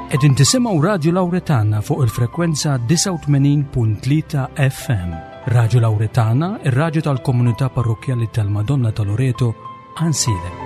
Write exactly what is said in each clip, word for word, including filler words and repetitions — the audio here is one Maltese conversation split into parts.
Qegħdin tisimgħu Radio Lawretana fuq il-frekwenza tisa' u tmenin punt tlieta F M. Radio Lawretana, ir-radju tal-Komunità Parrokjali tal-Madonna ta' Loreto, Ansile.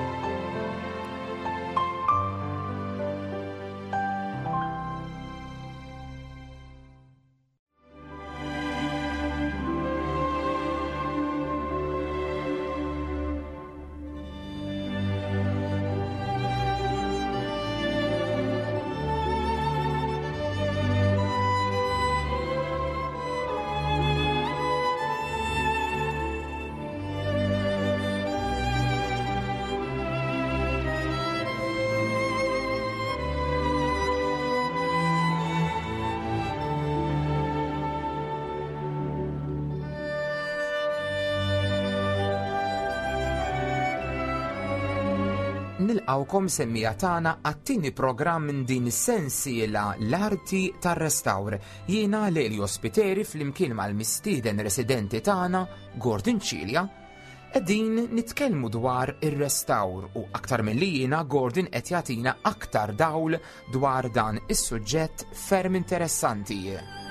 Nilqawkom semmija tagħna għat-tieni programm minn din is-sensiela l-arti tar-restawr. Jiena Lelio Spiteri flimkien mal-mistieden residenti tagħna Gordon Cilja qegħdin nitkellmu dwar ir-restawr u aktar milli jiena Gordon qed jagħtina aktar dawl dwar dan is-suġġett ferm interessanti.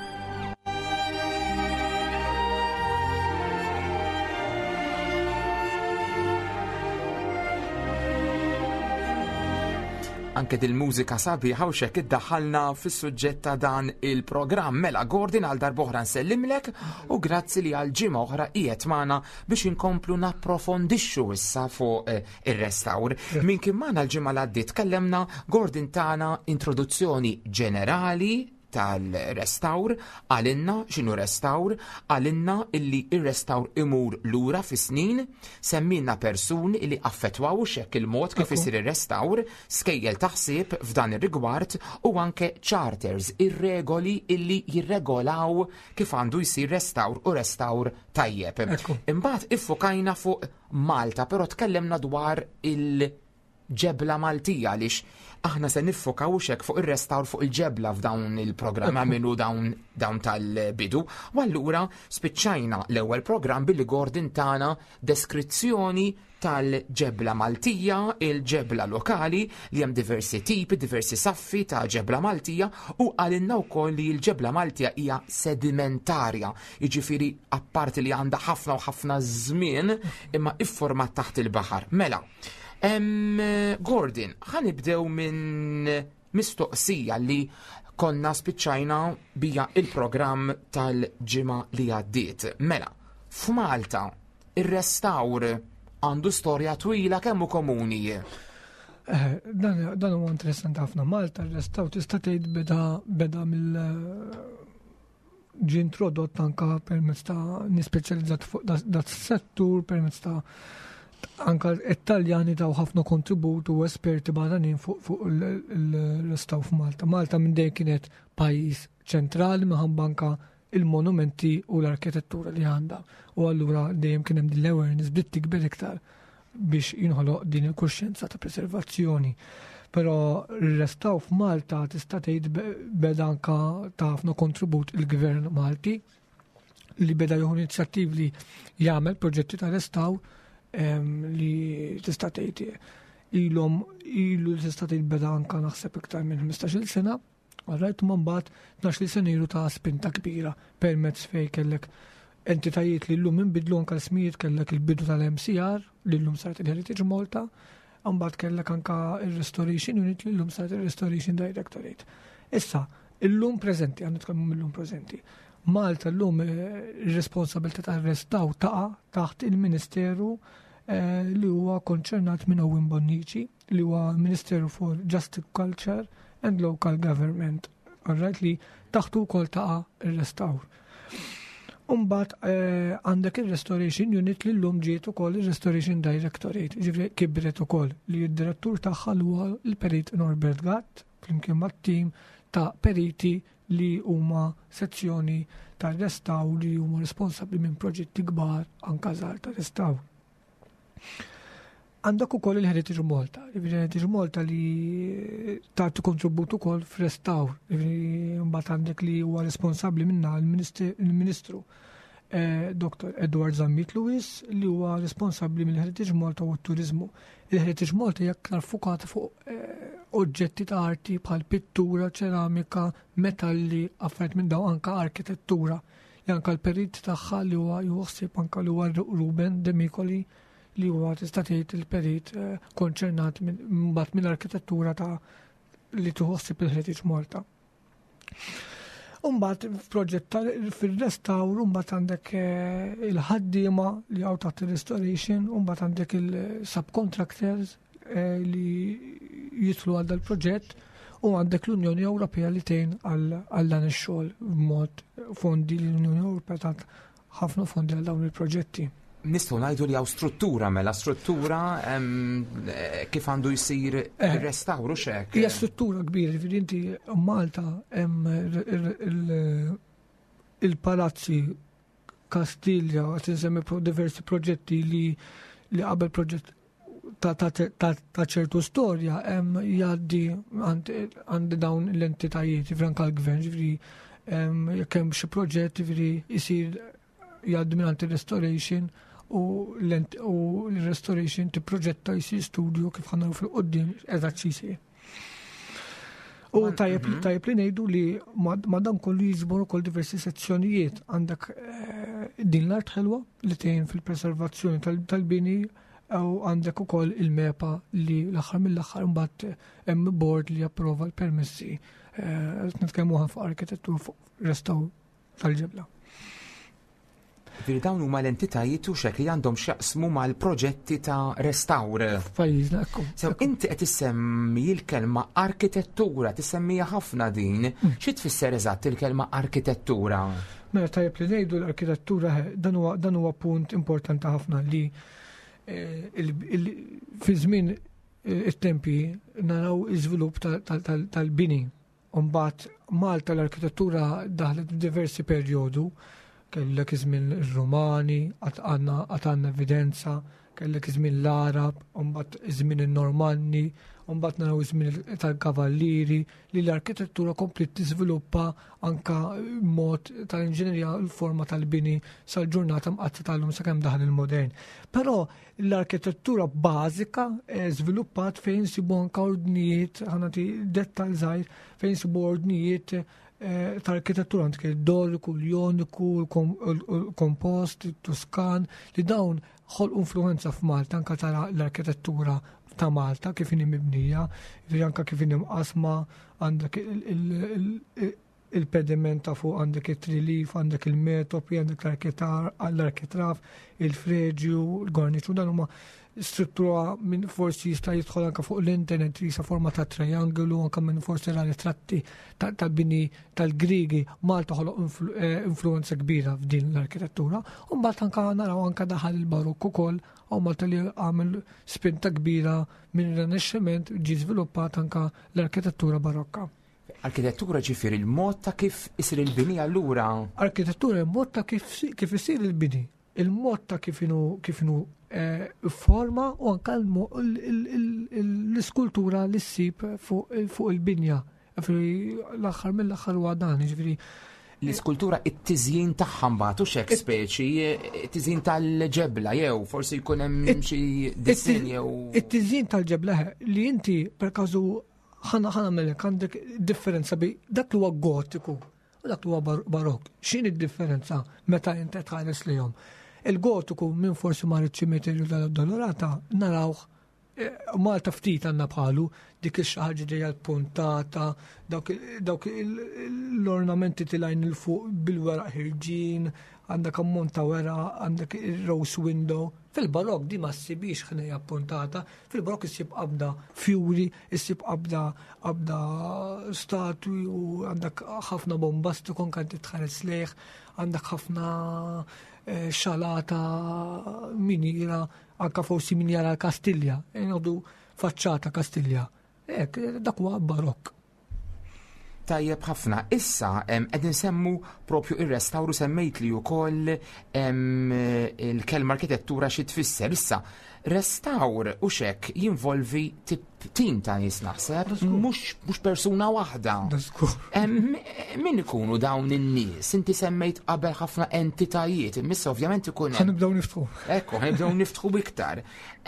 Anke dil-mużika sabiħa u xek iddaħħalna fis-suġġett ta' dan il-programm. Mela Gordon għal darbohra nsellimlek u grazzi li għal ġimgħa oħra qiegħed magħna biex inkomplu napprofondixxu issa fuq eh, ir-restawr. Min kien magħna l-ġimgħa l għaddiet tkellemna Gordon tagħna introduzzjoni ġenerali tal-restawr, għalinna xinu restawr, għalinna illi il-restawr imur lura fi snin, semmilna persuni illi affettwaw xekk il-mod kif isir il-restawr, skejjel taħsib f'dan ir-rigward u anke charters, ir-regoli illi jirregolaw kif għandu jsir restawr u restawr tajjeb. Imbagħad iffokajna fuq Malta, però tkellemna dwar il-ġebla Maltija għaliex aħna se niffokaw xek fuq ir-restawr fuq il-ġebla f'dawn il-programm għamilu dawn dawn tal-bidu. U allura spiċċajna l-ewwel programm billi Gordon tagħna deskrizzjoni tal-ġebla Maltija, il-ġebla lokali li hemm diversi tipi, diversi saffi ta' ġebla Maltija u għalinna wkoll li l-ġebla Maltija hija sedimentarja, jiġifieri apparti li għandha ħafna u ħafna żmien imma iffurmat taħt il-baħar. Mela, Um, Gordon, ħanibdew minn mistoqsija li konna spiċċajna bija il-programm tal-ġimgħa li għaddiet. Mela, f'Malta ir-restawr għandu storja twila kemm hu komuni. Eh, dan huwa interessanti ħafna. Malta ir-restawr tista' tgħid beda beda mill ġie introdott anke permezz ta' nispeċjalizzat fuq dat settur permezz ta' anka Italjani taw ħafna kontribut u esperti barranin fuq fuq l-restaw f'Malta. Malta minn dejjem kienet pajjiż ċentrali minħabba anka il-monumenti u l-arkitettura li għandha. U allura dejjem kien hemm din l-awareness bdiet tikber iktar biex jinħoloq din il-kuxjenza ta' preservazzjoni. Però r-restaw f'Malta tista' tgħid beda anka ta' ħafna kontribut il-Gvern Malti li beda jieħu inizjattivi li jagħmel proġetti ta' restaw Um, li tista' tgħid ilhom ilu tista' tgħid beda anke naħseb iktar minn ħmistax-il sena, għarrajt ma mbagħad tnax-il sena ilu ta' spinta kbira permezz fejn kellek entitajiet li llum inbidlu anke l-ismijiet kellek il-bidu tal-M C R li llum saret il-Heritage Malta, mbagħad kellek anke il-Restoration Unit li llum saret il-Restoration Directorate. Issa, illum preżenti, għan nitkellmu mill-lum preżenti. Malta llum ir-responsabilità tar-restaw taqa' taħt il-Ministeru eh, li huwa konċernat minn Owen Bonnici, li huwa Ministeru for Justice Culture and Local Government. Alright, li taħtu wkoll taqa' ir-restawr. Umbagħad għandek eh, il-Restoration Unit li llum ġiet ukoll ir-Restoration Directorate, ġifri kibret ukoll li d-direttur tagħha huwa l-Perit Norbert Gatt flimkien mat-tim ta' periti li huma sezzjoni tar-restaw li huma responsabbli minn proġetti kbar anke żgħar tar-restaw. Għandek ukoll il-Heritage Malta, il-Heritage Malta li tagħti kontribut ukoll f'restaw, mbagħad għandek li huwa responsabbli minnha il-Ministru eh, Doktor Edward Zammit Lewis li huwa responsabbli mill-Heritage Malta u t-Turiżmu. Il-Heritage Malta hija aktar fukata fuq eh, oġġetti ta' arti bħal pittura, ċeramika, metalli, affarijiet minn daw anka arkitettura. Anka l-perit tagħha li huwa juħsib anka li huwa Ruben De Micoli li huwa tista' tgħid il-perit konċernat mbagħad mill-arkitettura ta' li tuħsib il-Heritage Malta. Mbagħad f'proġett fir-restawr mbagħad għandek il-ħaddiema li hawn taħt il-restoration, mbagħad għandek il-subcontractors li jidħlu għal dal-proġett u għandek l-Unjoni Ewropea li tgħin għal dan ix-xogħol b'mod fondi li l-Unjoni Ewropea tat ħafna fondi għal dawn il-proġetti. Nistgħu ngħidu li hawn struttura mela struttura kif għandu jsir ir-restawru x'hekk. Hija struttura kbira, jiġifieri inti Malta hemm il-palazzi Kastilja qed insemmi diversi proġetti li li qabel proġett ta' ċertu storja hemm jgħaddi għandi dawn l-entitajiet anke l-gvern, ġifieri jekk hemm xi proġett ġifieri jsir jgħaddi mingħand ir-restoration u l-restoration tipproġetta jsir studju kif ħannaru fil-qudiem eżatt xi jsir. U tajjeb tajjeb li ngħidu li ma' dan kollu jiġbor ukoll diversi sezzjonijiet għandek din l-art ħelwa li tgħin fil-preservazzjoni tal-bini u għandek ukoll il-mepa li l-aħħar mill-aħħar mbagħad hemm board li japprova l-permessi nitkellmu fuq arkitettura fuq restaw tal-ġebla. Ġifieri dawn huma l-entitajiet u xekk li għandhom x'jaqsmu mal-proġetti ta' restawr. F'pajjiżna ekku. Sew inti qed issemmi l-kelma arkitettura, tissemmiha ħafna din. X'i tfisser eżatt il-kelma arkitettura? Mela tajjeb li ngħidu l-arkitettura dan huwa punt importanti ħafna li fi żmien it-tempi naraw iżvilupp tal-bini. Mbagħad Malta l-arkitettura daħlet f'diversi perjodu, kellek iż-żmien ir-Rumani, għad għandna evidenza, kellek iż-żmien l-Arab, mbagħad iż-żmien in-Normanni, mbagħad naraw iż-żmien tal-Kavalliri li l-arkitettura komplet tiżviluppa anka mod tal-inġinerija l-forma tal-bini sal-ġurnata mqatta tal-lum sakemm daħal il-modern. Però l-arkitettura bażika żviluppat fejn sibu anka ordnijiet, ħanati dettal żgħir fejn sibu ordnijiet tal-arkitettura għandek il-doriku, l-joniku, il-kompost, il-tuskan, li dawn ħolqu influenza f'Malta anka tara l-arkitettura ta' Malta kif inhi mibnija, anka kif inhi mqasma, għandek il-pedimenta fuq, għandek it-trilif, għandek il-metopi, għandek l-arkitraf, il-freġju, il-gorniċu, dan huma struttura minn forsi jista' jidħol anke fuq l-internet jisa forma ta' triangolu, anke minn forsi ra ritratti tal-bini tal-Griegi. Malta ħoloq influenza kbira f'din l-arkitettura, u mbagħad anke naraw anke daħal il-barokk ukoll, u Malta li għamel spinta kbira minn ir-Rinaxximent ġie żviluppat anke l-arkitettura barokka. Arkitettura ġifieri il-mod ta' kif isir il-bini allura. Arkitettura il-mod ta' kif isir il-bini, il-mod ta' kif inhu forma u anka l-iskultura li ssib fuq il-binja. L-aħħar mill-aħħar huwa dan, ġifieri. L-iskultura it-tiżjin tagħha mbagħad u x'hekk speċi, it-tiżjin tal-ġebla jew forsi jkun hemm xi dissin jew. It-tiżjin tal-ġebla li inti perkażu ħana ħana mellek għandek differenza bej dak li huwa gotiku u dak li huwa barokk. X'in id-differenza meta inti tħares lihom? Il-gotiku minn forsi ma rridx tal-dolorata narawh Malta ftit għandna bħalu dik ix-xaħġa ġejja l-puntata, dawk l-ornamenti tilajn il fuq bil-weraq ħirġin, għandek ammont ta' weraq, għandek il-rose window. Fil-barokk di ma ssibix ħnejja puntata, fil-barokk issib qabda fjuri, issib qabda qabda statwi u għandek ħafna bombastiku kan titħares lejh, għandek ħafna xalata minira, anka forsi minjara Kastilja, jgħodu faċċata Kastilja. Ek, dak huwa barokk. Tajjeb ħafna. Issa qed insemmu propju ir-restawru semmejt li wkoll il-kelma arkitettura xi tfisser. Issa restawr u xek jinvolvi tim ta' nies naħseb, mhux persuna waħda. Min ikunu dawn in-nies? Inti semmejt qabel ħafna entitajiet, imissa ovvjament ikun ħanibdew niftħu. Ekku, ħanibdew niftħu iktar.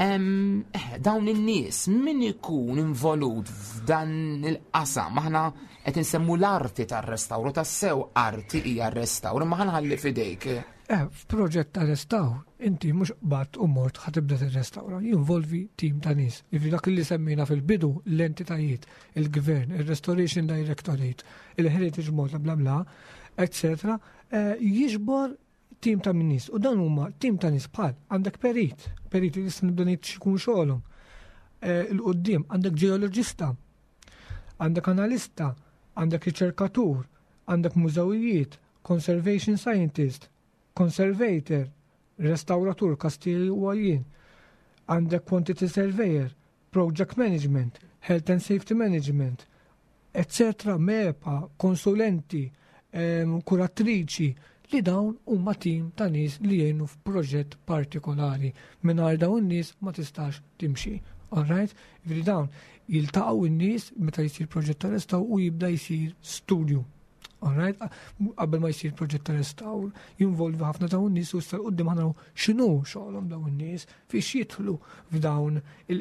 Dawn in-nies min ikun involut f'dan il-qasam? Aħna qed insemmu l-arti tar-restawru, tas-sew arti hija r-restawr, ma ħanħalli f'idejk. Eh, f'proġett ta' restawr, inti mhux qbad u mort ħatibda tirrestawra, jinvolvi tim ta' nies. Ifri dak li semmejna fil-bidu l-entitajiet, il-gvern, il-Restoration Directorate, il-Heritage Board, bla bla, et cetera, jiġbor tim ta' nies. U dan huma tim ta' nies bħal għandek perit, perit li jista' nibda ngħid x'ikun xogħolhom. Il-qudiem għandek ġeoloġista, għandek analista, għandek riċerkatur, għandek mużewijiet, conservation scientist, conservator, restauratur, kastilli u għajin, għandek quantity surveyor, project management, health and safety management, et cetera, mepa, konsulenti, kuratriċi, li dawn huma tim ta' nies li jgħinu f'proġett partikolari. Mingħajr dawn nies ma tistax timxi. All right? Ifri dawn jiltaqgħu n-nies meta jsir proġett ta' restaw u jibda jsir studju. All right? Qabel ma jsir proġett ta' restawr, jinvolvi ħafna dawn nies u sar qudiem ħanaw x'inhu xogħolhom dawn nies fiex jidħlu f'dawn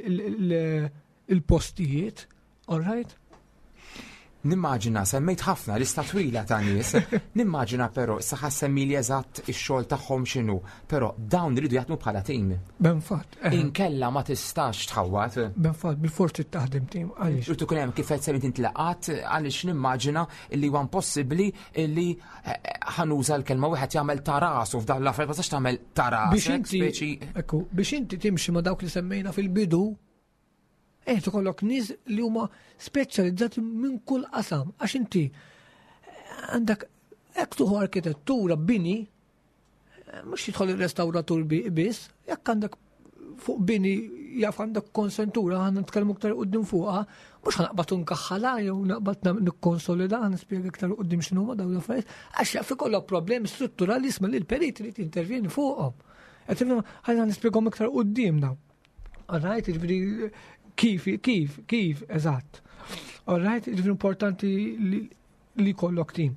il-postijiet. All right? Nimmaġina, semmejt ħafna lista twila ta' nies, nimmaġina però saħa semmili eżatt ix-xogħol tagħhom x'inhu, però dawn iridu jaħdmu bħala tim. Benfatt. Inkella ma tistax tħawwat. Benfatt, bil-forsi taħdem tim għaliex. Irtu kun hemm kif qed semmejt intlaqat għaliex nimmaġina li huwa impossibbli li ħanuża l-kelma wieħed jagħmel tarasu f'dawn l-affarijiet ma tistax tagħmel taras. Biex inti ekku, biex inti timxi ma dawk li semmejna fil-bidu, Eh, tkollok nies li huma speċjalizzati minn kull qasam, għax inti għandek hekk tuħu arkitettura bini, mhux jidħol ir-restawratur biss, jekk għandek fuq bini jaf għandek konsentura, għandna nitkellmu aktar quddiem fuqha, mhux ħanaqbad nkaħħalha jew naqbad nikkonsolida, nispjega aktar quddiem x'inhuma dawn l-affarijiet, għax jaf ikollok problemi strutturali isma' li l-perit irid jintervjeni fuqhom. Qed ħalli nispjegahom iktar quddiem dawn. All right, jiġifieri Kif, kif, kif, eżatt. All right, ġifri importanti li kollok tim.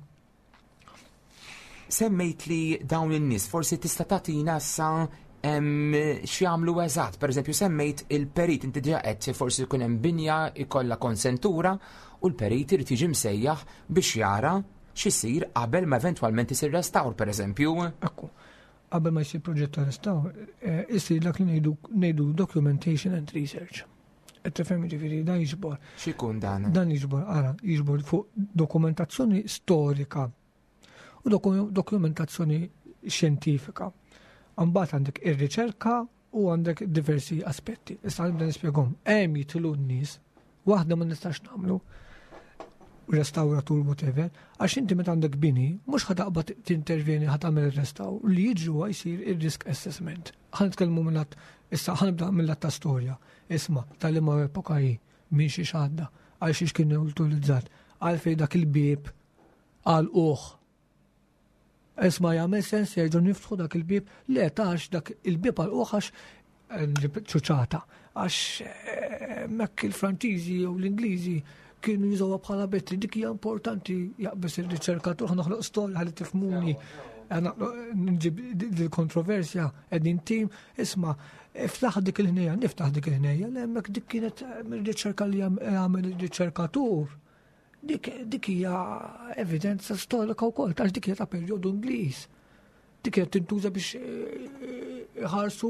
Semmejt li dawn in-nies, forsi tista' tagħtina issa x'jagħmlu eżatt. Pereżempju semmejt il-perit inti diġà qed forsi jkun hemm binja ikollha konsentura u l-perit irid jiġi msejjaħ biex jara x'isir qabel ma eventwalment isir restawr pereżempju. Ekku. Qabel ma jsir proġett ta' restawr, isir dak li ngħidu documentation and research. T-fem ġifiri, dan jiġbor. Xikun dan? Dan jiġbor, ara, jiġbor fuq dokumentazzjoni storika u dokumentazzjoni xjentifika. Għambat għandek ir-riċerka u għandek diversi aspetti. Issa għandek nispjegom, hemm jitlu n-nies, waħda ma nistax nagħmlu restauratur whatever, għax inti meta għandek bini, mhux ħadaqbad tintervjeni ħad tagħmel ir-restawr, li jiġu jsir ir-risk assessment. Ħan nitkellmu mill-att issa ħanibda mill-att ta' storja. Isma, tal-imma epoka hi, minn xi xadda, għal xiex kien utilizzat, għal fej dak il-bib, għal uħ. Isma, jagħmel sens jerġgħu niftħu dak il-bib, le tax dak il-bib għal uħ għax ċuċata, għax mek il-Franċiżi u l-Ingliżi kienu jużawha bħala betri, dik hija importanti jaqbes ir-riċerkatur ħanoħloq storja ħalli tifhmuni. Nġib il-kontroversja qegħdin tim, isma' iftaħ dik il-ħnejja, niftaħ dik il-ħnejja, l-hemmhekk dik kienet mir-riċerka li għamel ir-riċerkatur. Dik hija evidenza storika wkoll, għax dik hija ta' perjodu Ingliż. Dik hija tintuża biex iħarsu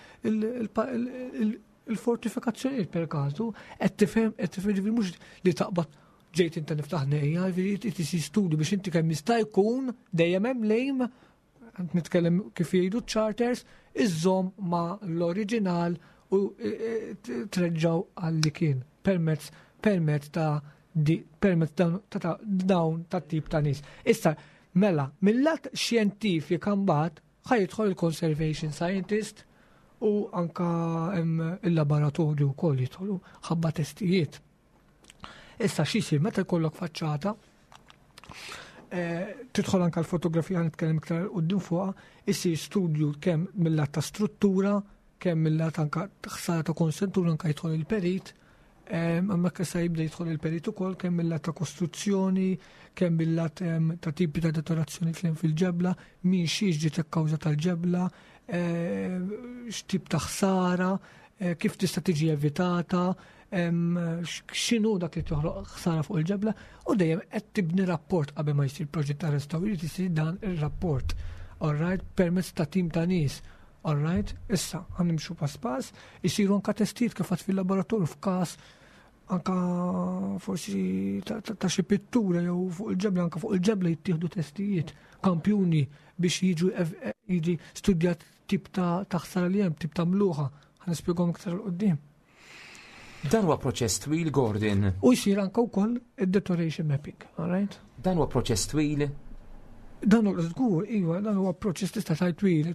il-fortifikazzjonijiet per każu, qed tifhem qed tifhem mhux li taqbad ġejt inta niftaħ ħnejja, jiġri tisi studju biex inti kemm jista' jkun dejjem hemm lejm, nitkellem kif jgħidu charters, iżżomm ma' l-oriġinal u treġġaw għalli kien permezz permezz ta' permezz ta' dawn ta' tip ta' nies. Issa, mela, mill-lat xjentifika mbagħad ħajidħol il-conservation scientist u anka il-laboratorju wkoll jidħolu ħabba testijiet. Issa x'isir meta jkollok faċċata, Tidħol anke l-fotografija nitkellem iktar quddiem fuqha, isir studju kemm mill-lat ta' struttura, kemm mill-lat anke ħsara ta' konsentura anke jidħol il-perit, hemmhekk issa jibda jidħol il-perit ukoll kemm mill-lat ta' kostruzzjoni, kemm mill-lat ta' tipi ta' detorazzjoni li hemm fil-ġebla, min xi ġiet ikkawża tal-ġebla, x'tip ta' ħsara, kif tista' tiġi evitata, x'inhu dak li toħloq ħsara fuq il-ġebla, u dejjem qed tibni rapport qabel ma jsir proġett ta' restawr, irid isir dan ir-rapport. All right, permezz ta' tim ta' nies. All right, issa ħannimxu pass pass, isiru anke testijiet kif għad fil-laboratorju f'każ anke forsi ta' xi pittura jew fuq il-ġebla, anke fuq il-ġebla jittieħdu testijiet, kampjuni biex jiġu jiġi studjat tip ta' ħsara li hemm, tip ta' mluħa. Ħanispjegahom iktar l-qudiem. Dan huwa proċess twil, Gordon. U jsir anke wkoll id-deterioration mapping, all right? Dan huwa proċess twil? Dan huwa żgur, iva, dan huwa proċess tista' tgħid twil.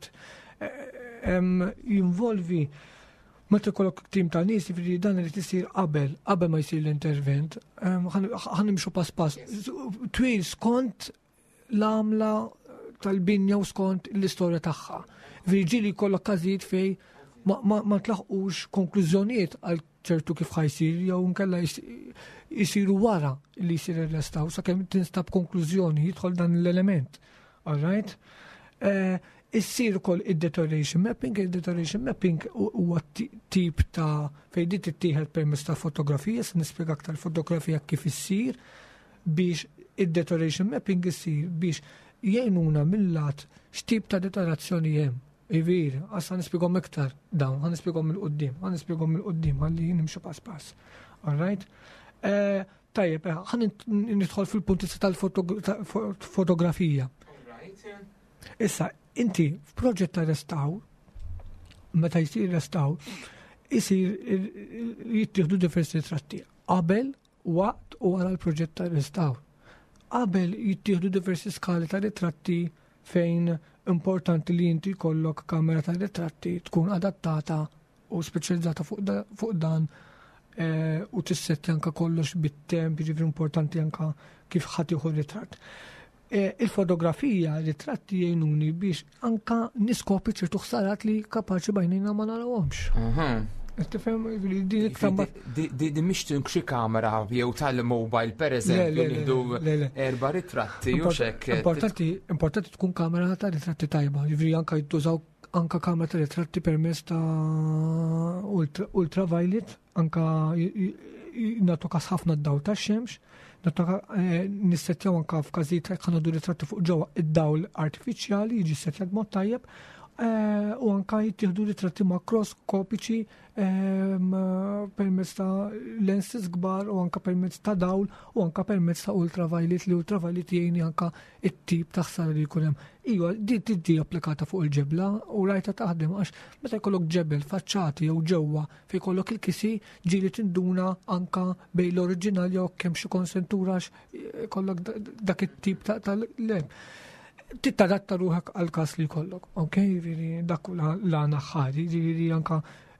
Jinvolvi meta jkollok tim ta' nies jiġifieri dan irid isir qabel, qabel ma jsir l-intervent. Ħanimxu pass pass. Twil skont l-għamla tal-binja u skont l-istorja tagħha. Jiġifieri jkollok każijiet fejn ma tlaħqux konklużjonijiet għal ċertu kif ħajsir, jew nkella jisiru wara li jsir ir-restaw, sakemm tinstab konklużjoni jidħol dan l-element. All right? Issir ukoll id-deterioration mapping, id-deterioration mapping huwa tip ta' fejn di tittieħed permezz ta' fotografija, se nispjega aktar fotografija kif issir biex id-deterioration mapping issir biex jgħinuna mill-lat x'tip ta' deteriorazzjoni hemm. Ivir, għassa nispjegom iktar dawn, għan nispjegom il-qoddim, għan nispjegom il-qoddim, għalli nimxu pass pass. All right? Tajjeb, għan nidħol fil-punti tal-fotografija. Issa, inti f'proġett ta' restaw, meta jisir restaw, jisir jittieħdu diversi ritratti. Qabel, waqt u għara l-proġett ta' restaw. Qabel jittieħdu diversi skali ta' ritratti fejn importanti li inti kollok kamera ta' ritratti tkun adattata u speċjalizzata fuq dan u tissetti anka kollox bit-temp, jiġifieri importanti anka kif ħadd jieħu ritratt. Il-fotografija, ritratti jgħinuni biex anka niskopri ċertu ħsarat li kapaċi bajnejna ma narawhomx. Tifhem din it-tamba. Di mhix xi kamera jew tal-mobile pereżempju nieħdu erba' ritratti u xek. Importanti importanti tkun kamera ta' ritratti tajba, jiġri anke jittużaw anke kamera ta' ritratti permezz ta' ultraviolet, anke nagħtu każ ħafna d-dawl tax-xemx, nissettjaw anke f'każijiet jekk ħanodu ritratti fuq ġewwa id-dawl artifiċjali jiġi settjat mod tajjeb. U anka jittieħdu ritratti makroskopiċi permezz ta' lenses kbar u anka permezz ta' dawl u anka permezz ta' ultraviolet li ultraviolet jgħini anka it-tip ta' ħsara li jkun hemm. Iva, di tiġi applikata fuq il-ġebla u rajta taħdem għax meta jkollok ġebel faċċati jew ġewwa fejn jkollok il-kisi ġieli tinduna anka bejn l-oriġinali jew kemm xi konsentura għax kollok dak it-tip tal-lem. Tittadatta ruħak għal-kas li kollok, ok? Viri, dak l-għana ħari, viri anka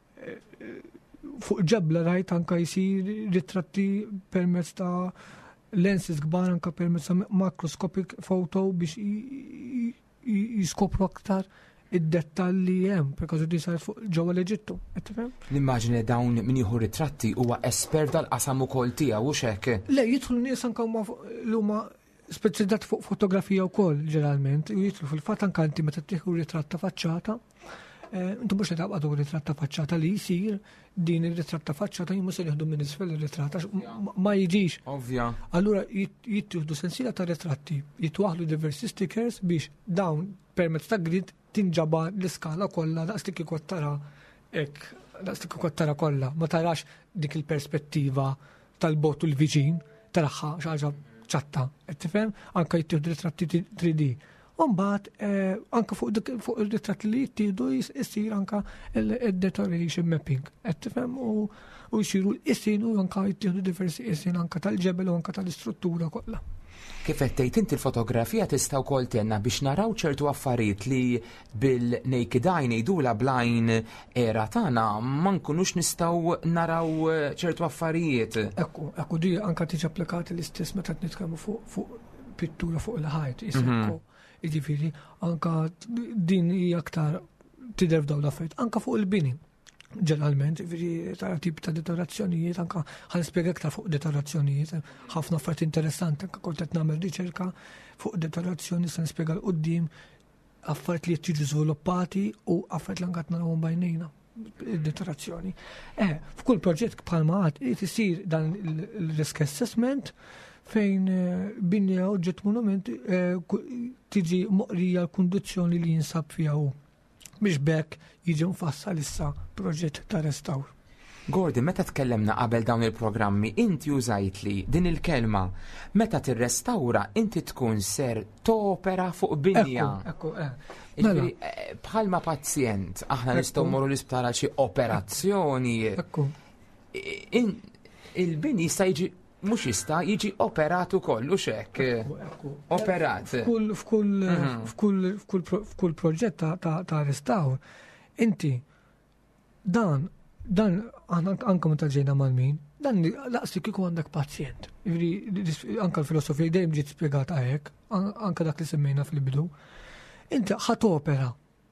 fuq ġebla rajt anka jisir ritratti permezz ta' lenses kbar anka permezz ta' macroscopic photo biex jiskopru aktar id-dettalli hemm, perkażu di sar fuq ġewwa l-Eġittu, qed tifhem? Nimmaġini dawn min jieħu ritratti huwa espert tal-qasam ukoll tiegħu u x'hekk. Le, jidħlu nies anke li huma speċjalizzat fuq fotografija wkoll ġeneralment, jitlu fil-fatt anke inti meta tieħu ritratt ta' faċċata, intu mhux qed taqbadu ritratt ta' faċċata li jsir din ir-ritratt ta' faċċata jimmu se jieħdu minn isfel ir-ritratt ma jiġix. Ovvja. Allura jittieħdu sensiela ta' ritratti, jitwaħlu diversi stickers biex dawn permezz ta' grid tinġaba l-iskala kollha daqstik ikun tara hekk, daqstik ikun tara kollha, ma tarax dik il-perspettiva tal-bot u l-viċin, taraħħa xi ħaġa ċatta, qed tifhem, anke jittieħdu ritratti three D. U mbagħad anke fuq ir-ritratti li jittieħdu jsir anke il-deterioration mapping, qed tifhem u jsiru l-qisien u anke jittieħdu diversi qisien anke tal-ġebel u anke tal-istruttura kollha. Kif qed tgħid inti l-fotografija tista' wkoll tenna biex naraw ċertu affarijiet li bil-naked eye ngħidula blind era tagħna ma nkunux nistgħu naraw ċertu affarijiet. Ekku, ekku di anke tiġi applikati l-istess meta nitkellmu fuq pittura fuq il-ħajt, jisekku. Jiġifieri anka din hija aktar tidher f'dawn l-affarijiet, anka fuq il-bini. Ġeneralment, jiġifieri tara tip ta' dekorazzjonijiet, anka ħanispjega aktar fuq dekorazzjonijiet, ħafna affarijiet interessanti, anka kont qed nagħmel riċerka fuq dekorazzjoni se nispjega l-qudiem affarijiet li qed jiġu żviluppati u affarijiet li anke qed narawhom bajnejna. Dekorazzjoni. Eh, f'kull proġett bħalma għad irid isir dan il-risk assessment fejn binja oġġett monument tiġi moqrija l-kundizzjoni li jinsab fiha hu biex bekk jiġi mfassal issa proġett ta' restawr. Gordi, meta tkellemna qabel dawn il-programmi, inti użajt li din il-kelma meta tirrestawra inti tkun ser topera fuq binja. Ekku, eh. Bħalma pazjent, aħna nistgħu mmorru l-isptar għal xi operazzjoni. Ekku. Il-bini jista' jiġi mhux jista' jiġi operat ukoll u x'hekk. Operat. F'kull proġett ta' restawr, inti dan dan anke meta ġejna mal-min, dan laqsi kieku għandek pazjent. Anke l-filosofija dejjem ġiet spjegata hekk, anke dak li semmejna fil-bidu. Inti ħadd opera.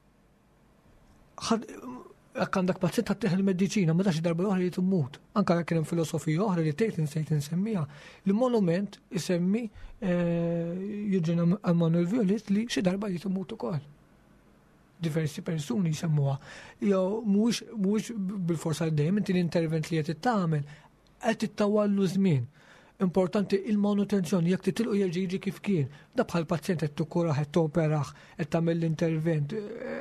Jekk għandek pazjent ħadd teħel mediċina, ma dax darba l-oħra li timmut. Anke jekk kien hemm filosofija oħra li tgħid insejt insemmija. L-monument isemmi Eugene Emmanuel Violet li xi darba li timmut ukoll. Diversi persuni jisemmuha. Jew mhuwiex bil-forsa dejjem inti l-intervent li qed tagħmel qed tittawallu żmien. Importanti il-manutenzjoni jekk titilqu jerġa' jiġi kif kien. Da bħal pazjent qed tikkuraħ, qed toperaħ, qed tagħmel l-intervent.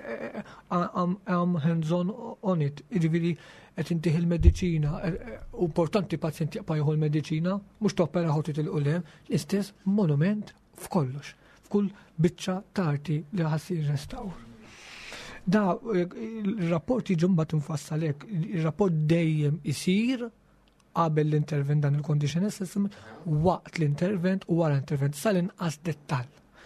Am hands-on on it. Jiġifieri qed intih il-mediċina. Importanti pazjent jaqpa' jieħu l-mediċina, mhux toperaħ u titilqu lem, l-istess monument f'kollox, f'kull biċċa tarti li ħassir restawr. Da, il-rapport jiġu mbagħad infassalek, il-rapport dejjem isir qabel l-intervent dan il-condition assessment, waqt l-intervent u wara l-intervent sal-inqas dettall.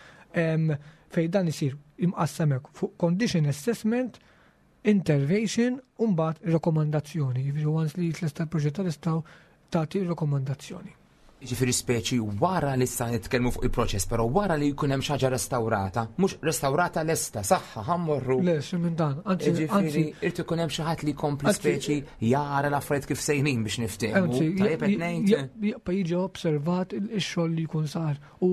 Fejn dan isir imqassamek fuq condition assessment, intervention u mbagħad rekomandazzjoni. Jiġifieri once li tlesta l-proġett tal-istaw tagħti rekomandazzjoni. Ġifieri speċi wara li issa nitkellmu fuq il-proċess, però wara li jkun hemm xi ħaġa restawrata, mhux restawrata lesta, saħħa ħammorru. Le, xi minn dan. Ġifieri irid ikun hemm xi ħadd li jkompli speċi jara l-affarijiet kif sejnin biex niftehmu. Tajjeb qed ngħid. Jaqpa jiġi observat ix-xogħol li jkun sar u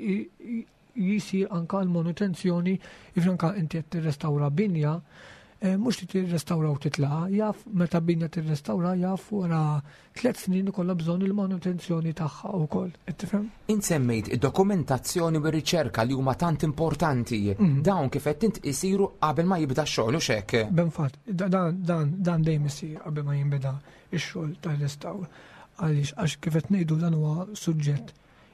jisir anke l-manutenzjoni ifranka inti qed tirrestawra binja. Mux li tirrestawra u titlaqa, jaf meta binja tirrestawra jaf wara tliet snin ikollha bżonn il-manutenzjoni tagħha wkoll. Tifhem? Insemmejt id-dokumentazzjoni u r-riċerka li huma tant importanti. Dawn kif qed int isiru qabel ma jibda x-xogħol u x'hekk. Benfatt, dan dan dejjem isir qabel ma jinbeda x-xogħol tal-restawr. Għaliex għax kif qed ngħidu dan huwa suġġett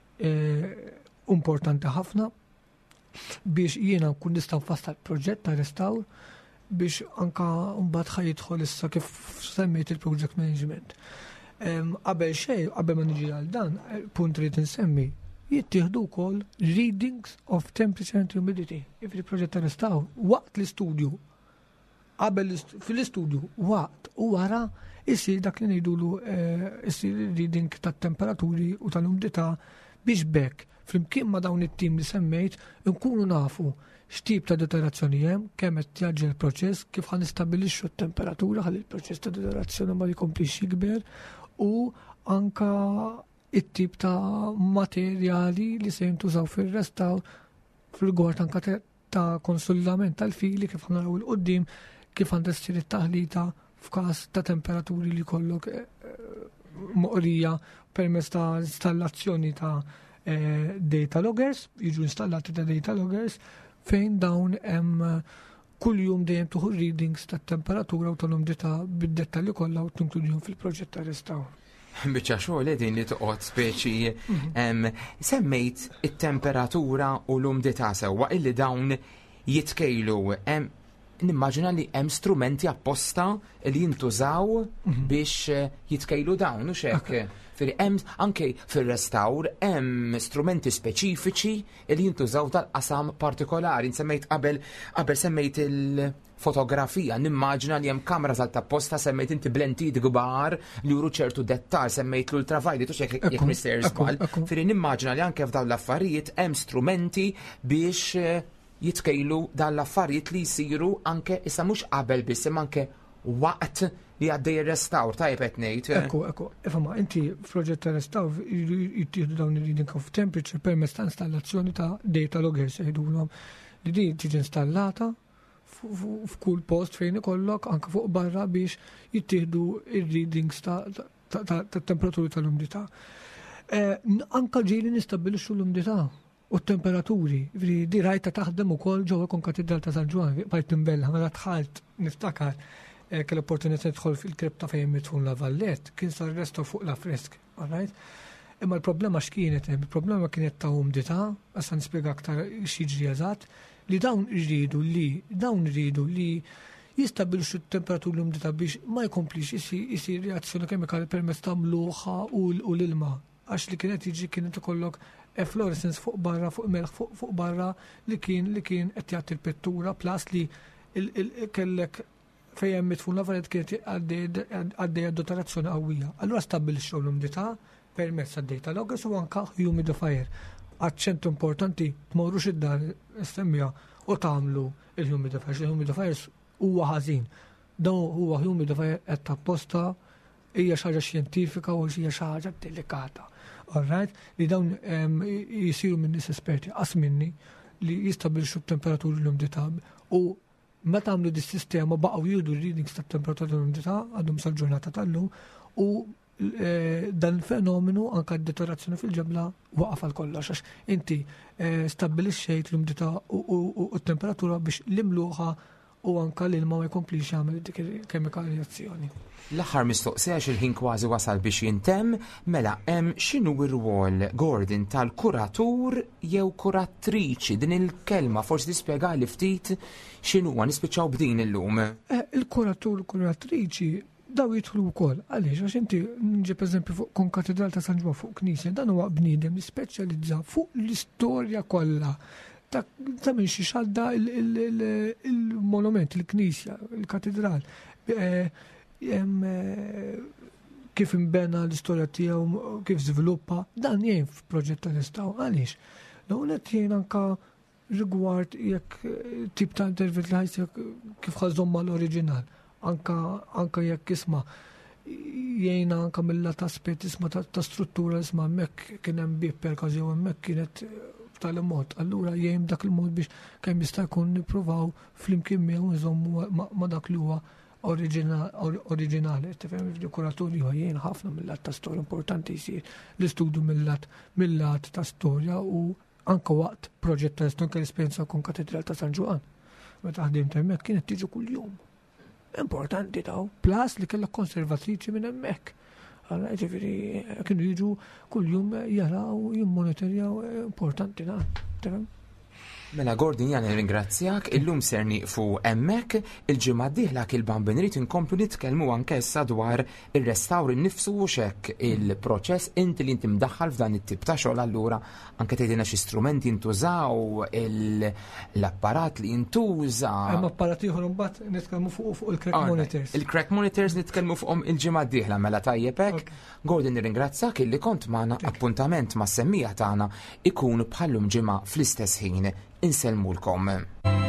importanti ħafna biex jiena nkun nista' nfassal proġett ta' restawr biex anka mbagħad ħajidħol issa kif semmejt il-project management. Qabel xejn, qabel ma niġi għal dan, punt li tinsemmi, jittieħdu wkoll readings of temperature and humidity. If il-proġett restaw waqt l-istudju, qabel fil-istudju, waqt u wara isir dak li ngħidulu isir reading tat-temperaturi u tal-umidità biex bekk flimkien ma dawn it-tim li semmejt nkunu nafu x'tip ta' deterrazzjoni hemm, kemm qed jaġġel il-proċess, kif ħan nistabbilixxu t-temperatura ħalli il-proċess ta' deterrazzjoni ma jkomplix jikber u anka it-tip ta' materjali li se jintużaw fir-restaw fil-rigward anka ta' konsolidament tal-fili kif ħan naraw il-qudiem, kif għandha ssir it-taħlita f'każ ta' temperaturi li kollok moqrija permezz ta' installazzjoni ta' data loggers, jiġu installati ta' data loggers fejn dawn hemm kull jum dejjem tuħu readings tat-temperatura u tal-umidità bid-dettalji kollha u tinkludihom fil-proġett ta' restawr. Biċċa xogħol din li toqgħod speċi semmejt it-temperatura u l-umidità sewwa illi dawn jitkejlu. nimmaġina li hemm strumenti apposta li jintużaw biex jitkejlu dawn, u xek. Firri hemm anke fir-restawr hemm strumenti speċifiċi li jintużaw tal-qasam partikolari. Semmejt qabel qabel semmejt il-fotografija, nimmaġina li hemm kamra tal-tapposta, semmejt inti blentid kbar li juru ċertu dettal, semmejt l-ultraviolet u xek jekk mister żball. Firri nimmaġina li anke f'dawn l-affarijiet hemm strumenti biex jitkejlu dan l-affarijiet li jsiru anke issa mhux qabel biss imma anke waqt li għaddej il-restawr, tajb qed ngħid. Ekku, ekku. Ifhma, inti f'proġett ta' restawr jittieħdu dawn il-reading of temperature permezz ta' installazzjoni ta' data loggers jgħidulhom li din tiġi installata f'kull post fejn ikollok anke fuq barra biex jittieħdu il-readings ta' temperaturi tal-umidità. Anke ġieli nistabbilixxu l-umidità u t-temperaturi. Di rajta taħdem ukoll ġewwa Konkatedral ta' San Ġwan, bajt imbella, meta dħalt niftakar kell opportunità tħol fil-kripta fejn mitfun la Vallett, kien sar resto fuq la fresk, alright? Imma l-problema x'kienet hemm, il-problema kienet ta' umdità, issa nispjega aktar x'jiġri eżatt, li dawn iridu li dawn iridu li jistabbilixxu t-temperatura l-umdità biex ma jkomplix isir reazzjoni kemikali permezz ta' mluħa u l-ilma. Għax li kienet jiġi kienet ikollok efflorescence fuq barra, fuq melħ fuq barra li kien li kien qed jagħti l-pittura plus li kellek fejn mitfun la Vallett kienet għaddejja dotazzjoni qawwija. Allura stabbilixxu l-umdità permezz tad-data loggers u anke humidifier. Aċċent importanti tmorrux id-dar istemmija u tagħmlu il-humidifiers. Il-humidifiers huwa ħażin. Dan huwa humidifier qed tapposta hija xi ħaġa xjentifika u hija xi ħaġa delikata. Alright? Li dawn jisiru minn nies esperti qas minni li jistabbilixxu t-temperaturi l-umdità u meta għamlu dis-sistema baqgħu jieħdu readings tat-temperatura tal-umidità għadhom sal-ġurnata tal-lum u dan fenomenu anke d-deteriorazzjoni fil-ġebla waqaf għal kollox għax inti stabbilixxejt l-umidità u t-temperatura biex l-imluħa u anke l-ilma ma jkomplix jagħmel dik il-kemikalizzazzjoni. L-aħħar mistoqsija il-ħin kważi wasal biex jintemm, mela hemm x'inhu r-rwol Gordon tal-kuratur jew kurattriċi din il-kelma forsi tispjegali ftit x'inhuwa nispiċċaw b'din illum. Il-kuratur kurattriċi daw jidħlu wkoll għaliex għax inti nġib eżempju fuq Konkatedral ta' San Ġwan fuq Knisja dan huwa bniedem li speċjalizza fuq l-istorja kollha ta' minn xi xadda il-monument, il-Knisja, il-Katedral. Kif imbena l-istorja tiegħu, kif żviluppa, dan jgħin f'proġett ta' nistgħu għaliex. Dawn qed jgħin anke rigward jekk tip ta' intervent li ħajsek kif ħażomma l-oriġinal, anke jekk isma' jgħin anke mill-lat aspett isma' ta' struttura isma' hemmhekk kien hemm bib perkaż jew hemmhekk kienet tal-mod. Allura jgħin dak il-mod biex kemm jista' jkun nippruvaw flimkien miegħu nżommu ma' dak li huwa oriġinali. Tifhem il-kuraturi huwa jgħin ħafna mill-lat ta' storja importanti jsir l-istudju mill-lat mill-lat ta' storja u anke waqt proġett ta' storja l-esperjenza Konkatedral ta' San Ġwan. Meta ħdimt hemmhekk kienet tiġi kuljum. Importanti daw. Plus li kellha konservatriċi minn hemmhekk. Għalla ġifiri, kienu jiġu kull-jum jaraw, jimmonitorjaw, importanti da. Mela Gordon jgħan ringrazzjak, illum ser niqfu emmek, il-ġimgħa d-dieħla il-bambin rrit inkomplu nitkellmu anke issa dwar ir-restawr innifsu u xekk il-proċess inti li inti mdaħħal f'dan it-tip ta' xogħol allura anke tgħidilna xi strumenti jintużaw l-apparat li jintuża. Hemm apparat ieħor imbagħad nitkellmu fuq fuq il-crack monitors. Il-crack monitors nitkellmu fuqhom il-ġimgħa d-dieħla mela tajjeb hekk. Gordon nirringrazzjak illi kont magħna appuntament mas-semmija tagħna ikun bħallum ġimgħa fl-istess ħin. Inselmulkom.